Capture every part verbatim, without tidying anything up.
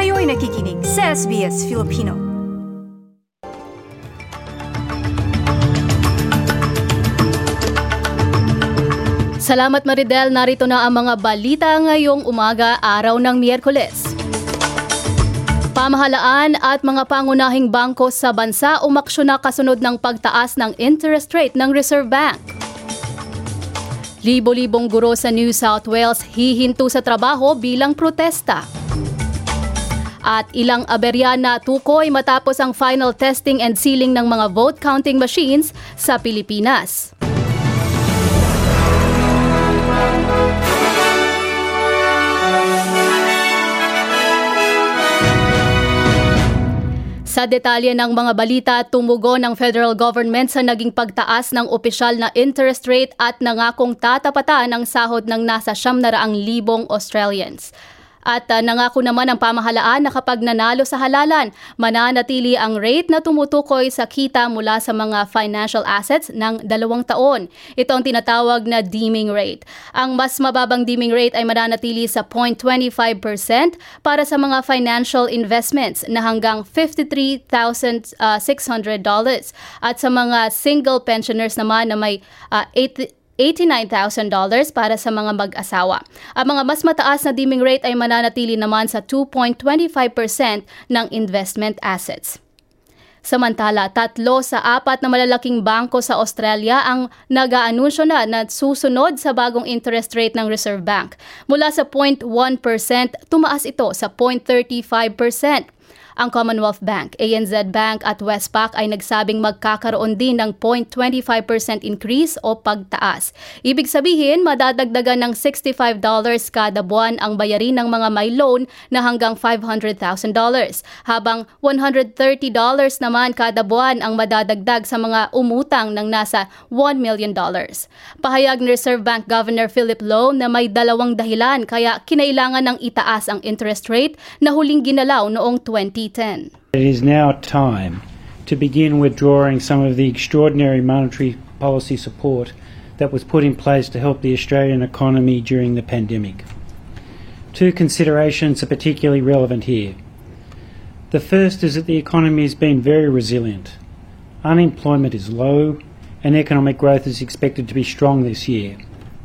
Kayo'y nakikinig sa S B S Filipino. Salamat Maridel, narito na ang mga balita ngayong umaga, araw ng Miyerkules. Pamahalaan at mga pangunahing bangko sa bansa umaksyon na kasunod ng pagtaas ng interest rate ng Reserve Bank. Libo-libong guro sa New South Wales hihinto sa trabaho bilang protesta. At ilang aberya na tukoy matapos ang final testing and sealing ng mga vote counting machines sa Pilipinas. Sa detalye ng mga balita, tumugon ng federal government sa naging pagtaas ng opisyal na interest rate at nangakong tatapatan ng sahod ng nasa siyam na raang libong Australians. At uh, nangako naman ang pamahalaan na kapag nanalo sa halalan, mananatili ang rate na tumutukoy sa kita mula sa mga financial assets ng dalawang taon. Ito ang tinatawag na deeming rate. Ang mas mababang deeming rate ay mananatili sa zero point two five percent para sa mga financial investments na hanggang fifty-three thousand six hundred dollars at sa mga single pensioners naman na may uh, eighty-nine thousand dollars para sa mga mag-asawa. Ang mga mas mataas na deeming rate ay mananatili naman sa two point two five percent ng investment assets. Samantala, tatlo sa apat na malalaking bangko sa Australia ang nag-aanunsyo na na susunod sa bagong interest rate ng Reserve Bank. Mula sa zero point one percent, tumaas ito sa zero point three five percent. Ang Commonwealth Bank, A N Z Bank at Westpac ay nagsabing magkakaroon din ng zero point two five percent increase o pagtaas. Ibig sabihin, madadagdagan ng sixty-five dollars kada buwan ang bayarin ng mga may loan na hanggang five hundred thousand dollars, habang one hundred thirty dollars naman kada buwan ang madadagdag sa mga umutang ng nasa one million dollars. Pahayag ni Reserve Bank Governor Philip Lowe na may dalawang dahilan kaya kinailangan ng itaas ang interest rate na huling ginalaw noong twenty ten. It is now time to begin withdrawing some of the extraordinary monetary policy support that was put in place to help the Australian economy during the pandemic. Two considerations are particularly relevant here. The first is that the economy has been very resilient. Unemployment is low and economic growth is expected to be strong this year.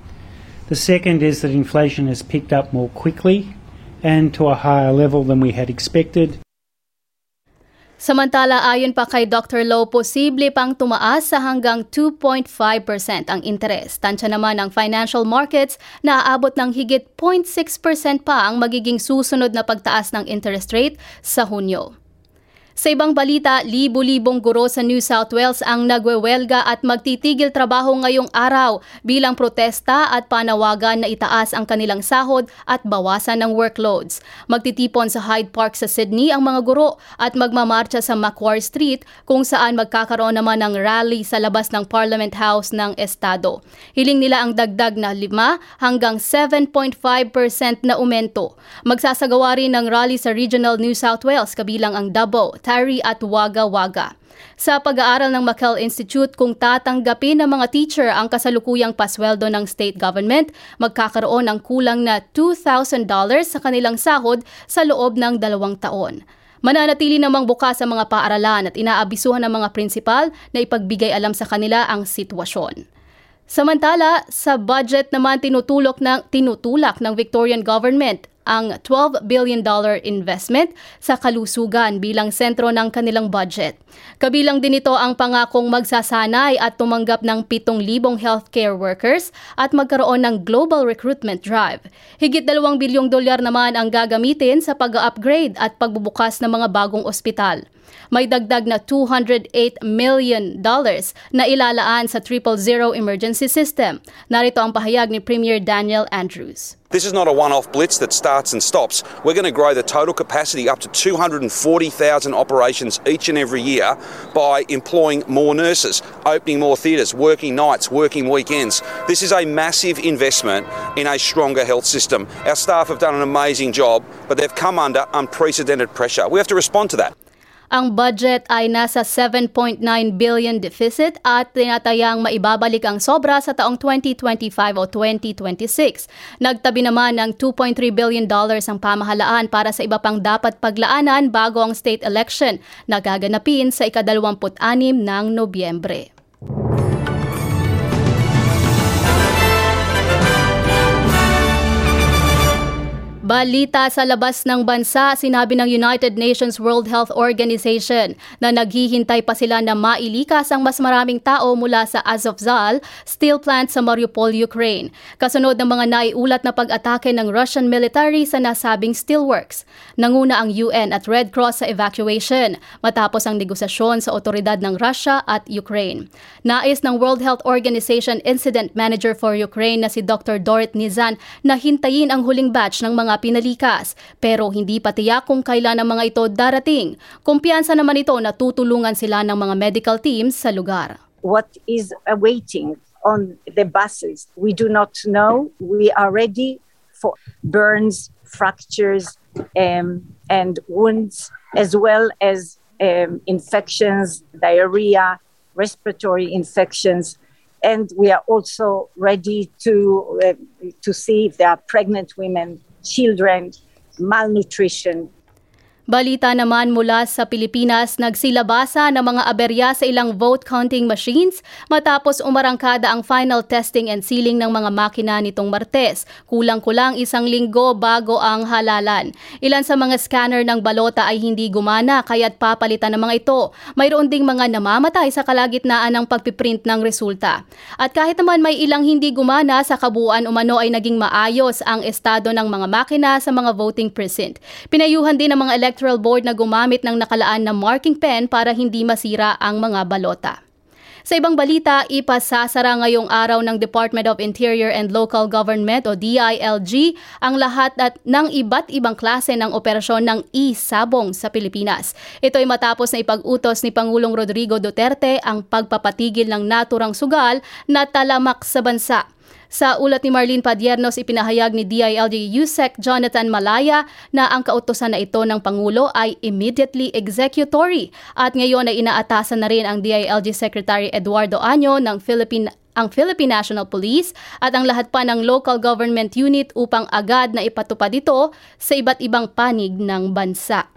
The second is that inflation has picked up more quickly and to a higher level than we had expected. Samantala, ayon pa kay Doctor Lowe, posible pang tumaas sa hanggang two point five percent ang interes. Tansya naman ang financial markets na aabot ng higit zero point six percent pa ang magiging susunod na pagtaas ng interest rate sa Hunyo. Sa ibang balita, libo-libong guro sa New South Wales ang nagwewelga at magtitigil trabaho ngayong araw bilang protesta at panawagan na itaas ang kanilang sahod at bawasan ng workloads. Magtitipon sa Hyde Park sa Sydney ang mga guro at magmamarcha sa Macquarie Street kung saan magkakaroon naman ng rally sa labas ng Parliament House ng Estado. Hiling nila ang dagdag na lima hanggang seven point five percent na aumento. Magsasagawa rin ng rally sa Regional New South Wales kabilang ang Davao, Taree at Wagga Wagga. Sa pag-aaral ng Mackell Institute, kung tatanggapin ng mga teacher ang kasalukuyang pasweldo ng state government, magkakaroon ng kulang na two thousand dollars sa kanilang sahod sa loob ng dalawang taon. Mananatili namang bukas ang mga paaralan at inaabisuhan ng mga prinsipal na ipagbigay alam sa kanila ang sitwasyon. Samantala, sa budget naman tinutulok ng, tinutulak ng Victorian government ang twelve billion dollars investment sa kalusugan bilang sentro ng kanilang budget. Kabilang din ito ang pangakong magsasanay at tumanggap ng pitong libong healthcare workers at magkaroon ng global recruitment drive. Higit dalawang bilyong dolyar naman ang gagamitin sa pag-upgrade at pagbubukas ng mga bagong ospital. May dagdag na two hundred eight million dollars na ilalaan sa triple zero emergency system. Narito ang pahayag ni Premier Daniel Andrews. This is not a one-off blitz that starts and stops. We're going to grow the total capacity up to two hundred forty thousand operations each and every year by employing more nurses, opening more theatres, working nights, working weekends. This is a massive investment in a stronger health system. Our staff have done an amazing job, but they've come under unprecedented pressure. We have to respond to that. Ang budget ay nasa seven point nine billion deficit at tinatayang maibabalik ang sobra sa taong twenty twenty-five o twenty twenty-six. Nagtabi naman ng two point three billion dollars ang pamahalaan para sa iba pang dapat paglaanan bago ang state election na gaganapin sa ikadalawamput-anim ng Nobyembre. Balita sa labas ng bansa, sinabi ng United Nations World Health Organization na naghihintay pa sila na mailikas ang mas maraming tao mula sa Azovstal steel plant sa Mariupol, Ukraine. Kasunod ng mga naiulat na pag-atake ng Russian military sa nasabing steelworks. Nanguna ang U N at Red Cross sa evacuation matapos ang negosasyon sa otoridad ng Russia at Ukraine. Nais ng World Health Organization Incident Manager for Ukraine na si Doctor Dorit Nizan na hintayin ang huling batch ng mga pinalikas, pero hindi pa tiyak kung kailan ang mga ito darating. Kumpiyansa naman ito na tutulungan sila ng mga medical teams sa lugar. What is awaiting on the buses, we do not know. We are ready for burns, fractures, um, and wounds, as well as um, infections, diarrhea, respiratory infections. And we are also ready to uh, to see if there are pregnant women, children, malnutrition. Balita naman mula sa Pilipinas, nagsilabasa ng mga aberya sa ilang vote counting machines matapos umarangkada ang final testing and sealing ng mga makina nitong Martes. Kulang-kulang isang linggo bago ang halalan. Ilan sa mga scanner ng balota ay hindi gumana kaya't papalitan ng mga ito. Mayroon ding mga namamatay sa kalagitnaan ng pagpiprint ng resulta. At kahit naman may ilang hindi gumana, sa kabuuan umano ay naging maayos ang estado ng mga makina sa mga voting precinct. Pinayuhan din ng mga electoral Electoral Board na gumamit ng nakalaan na marking pen para hindi masira ang mga balota. Sa ibang balita, ipasasara ngayong araw ng Department of Interior and Local Government o D I L G ang lahat at ng iba't ibang klase ng operasyon ng e-sabong sa Pilipinas. Ito ay matapos na ipag-utos ni Pangulong Rodrigo Duterte ang pagpapatigil ng naturang sugal na talamak sa bansa. Sa ulat ni Marlene Padiernos, ipinahayag ni D I L G Yusek Jonathan Malaya na ang kautusan na ito ng Pangulo ay immediately executory at ngayon ay inaatasan na rin ang D I L G Secretary Eduardo Año ng Philippine ang Philippine National Police at ang lahat pa ng local government unit upang agad na ipatupad ito sa iba't ibang panig ng bansa.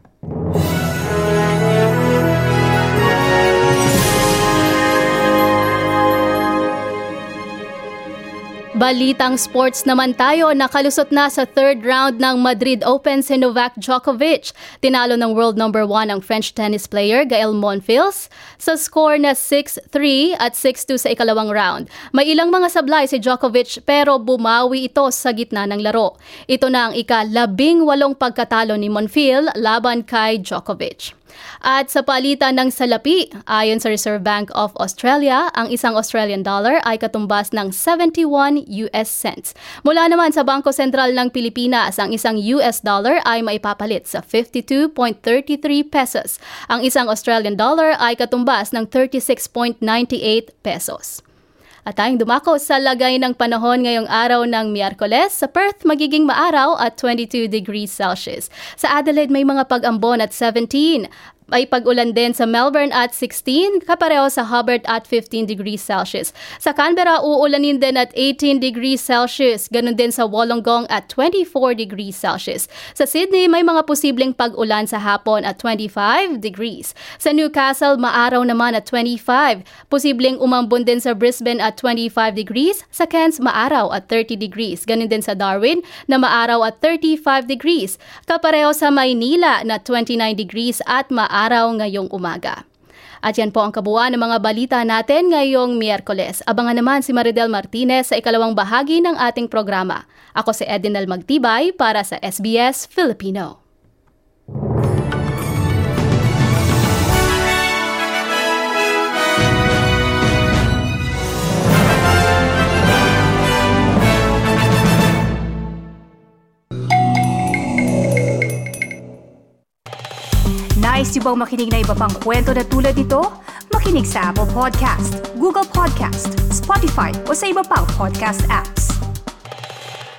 Balitang sports naman tayo, nakalusot na sa third round ng Madrid Open si Novak Djokovic. Tinalo ng world number one ang French tennis player Gael Monfils sa score na six three at six two sa ikalawang round. May ilang mga sablay si Djokovic pero bumawi ito sa gitna ng laro. Ito na ang ika-labing walong pagkatalo ni Monfils laban kay Djokovic. At sa palitan ng salapi, ayon sa Reserve Bank of Australia, ang isang Australian dollar ay katumbas ng seventy-one U S cents. Mula naman sa Bangko Sentral ng Pilipinas, ang isang U S dollar ay maipapalit sa fifty-two point three three pesos. Ang isang Australian dollar ay katumbas ng thirty-six point nine eight pesos. At tayong dumako sa lagay ng panahon ngayong araw ng Miyerkules. Sa Perth, magiging maaraw at twenty-two degrees Celsius. Sa Adelaide, may mga pag-ambon at seventeen. Ay pag-ulan din sa Melbourne at sixteen, kapareho sa Hobart at fifteen degrees Celsius. Sa Canberra, uulanin din at eighteen degrees Celsius. Ganun din sa Wollongong at twenty-four degrees Celsius. Sa Sydney, may mga posibleng pag-ulan sa hapon at twenty-five degrees. Sa Newcastle, maaraw naman at twenty-five. Posibleng umambon din sa Brisbane at twenty-five degrees. Sa Cairns, maaraw at thirty degrees. Ganun din sa Darwin na maaraw at thirty-five degrees. Kapareho sa Maynila na twenty-nine degrees at maaraw araw ngayong umaga. At yan po ang kabuuan ng mga balita natin ngayong Miyerkules. Abangan naman si Maridel Martinez sa ikalawang bahagi ng ating programa. Ako si Edinel Magtibay para sa S B S Filipino. Nice yung bang makinig na iba pang kwento na tulad ito? Makinig sa Apple Podcast, Google Podcast, Spotify o sa iba pang podcast apps.